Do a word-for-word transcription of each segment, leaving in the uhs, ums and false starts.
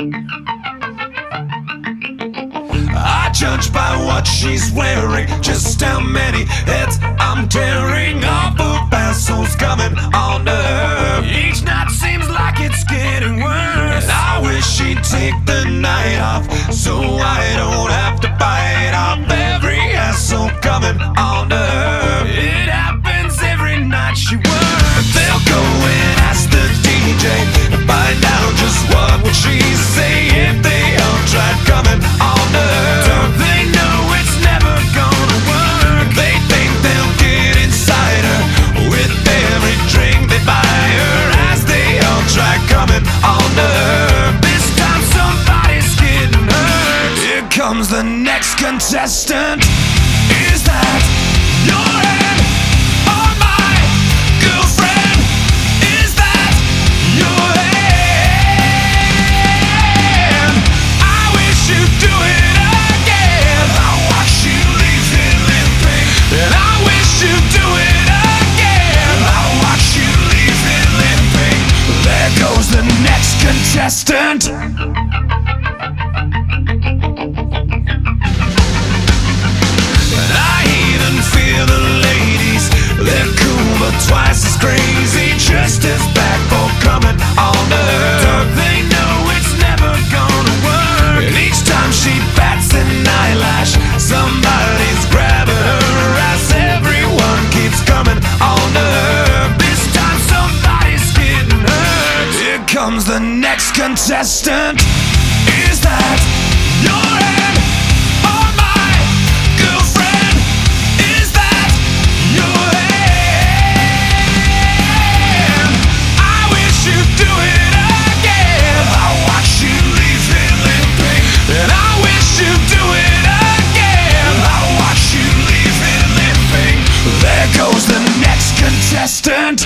I judge by what she's wearing, just how many heads I'm tearing off of assholes coming on to her. Each night seems like it's getting worse, and I wish she'd take the night off so I don't have to bite off every asshole coming on to her. It happens every night she works. They'll go and ask the D J to find out just what would she say if they all tried coming on to her. Don't they know it's never gonna work? They think they'll get inside her with every drink they buy her as they all try coming on to her. This time somebody's getting hurt. Here comes the next contestant. Is that your hand or my girlfriend? Is that your hand? I wish you'd do it again. I watch you leave it limping, and I wish you'd do it again. I watch you leave it limping. There goes the next contestant. Twice as crazy, just as bad for coming on to her. Don't they know it's never gonna work? And each time she bats an eyelash, somebody's grabbing her as everyone keeps coming on to her. This time somebody's getting hurt. Here comes the next contestant. Is that your hand or my girlfriend? Is that your hand? Do it again. I watch you leave it limping, and I wish you'd do it again. I watch you leave it limping. There goes the next contestant.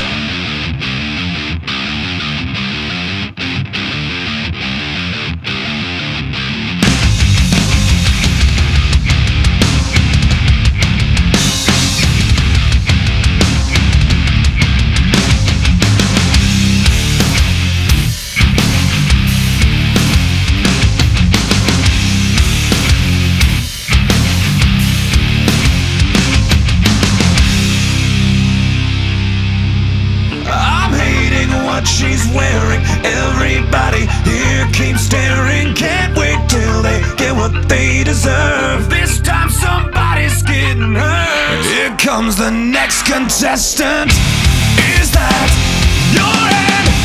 She's wearing, everybody here keeps staring. Can't wait till they get what they deserve. This time somebody's getting hurt. Here comes the next contestant. Is that your hand?